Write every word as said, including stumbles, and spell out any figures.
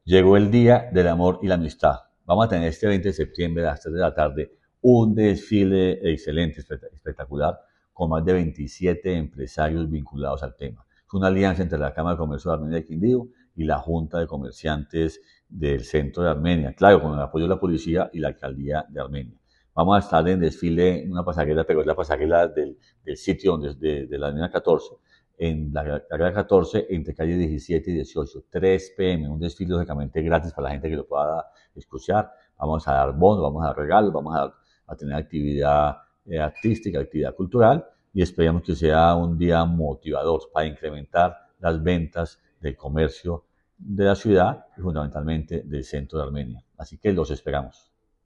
Llegó el Día del Amor y la Amistad. Vamos a tener este veinte de septiembre a las tres de la tarde un desfile excelente, espectacular, con más de veintisiete empresarios vinculados al tema. Es una alianza entre la Cámara de Comercio de Armenia de Quindío y la Junta de Comerciantes del Centro de Armenia, claro, con el apoyo de la policía y la Alcaldía de Armenia. Vamos a estar en desfile en una pasarela, pero es la pasarela del, del sitio donde, de, de la Avenida catorce, en la carrera catorce, entre calle diecisiete y dieciocho, tres p m, un desfile lógicamente gratis para la gente que lo pueda escuchar. Vamos a dar bonos, vamos a dar regalos, vamos a, a tener actividad eh, artística, actividad cultural, y esperamos que sea un día motivador para incrementar las ventas del comercio de la ciudad y fundamentalmente del centro de Armenia. Así que los esperamos.